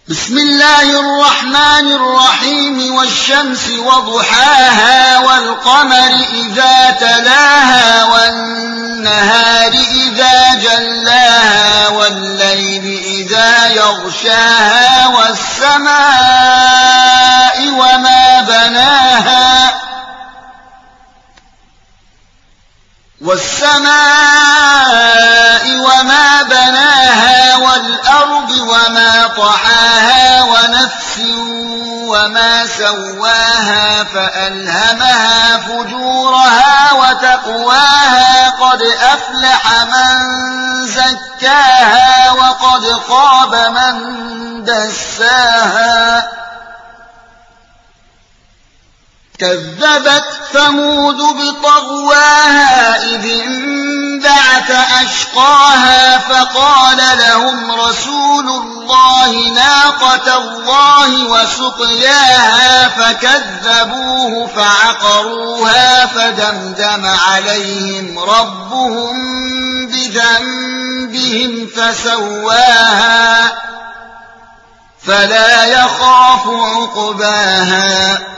بسم الله الرحمن الرحيم والشمس وضحاها والقمر إذا تلاها والنهار إذا جلاها والليل إذا يغشاها والسماء وما بناها والأرض وما طحاها ونفس وما سواها فألهمها فجورها وتقواها قد أفلح من زكاها وقد خاب من دساها كذبت ثمود بطغواها إذ انبعث أشقاها فقال لهم رسول الله ناقة الله وسقياها فكذبوه فعقروها فدمدم عليهم ربهم بذنبهم فسواها فلا يخاف عقباها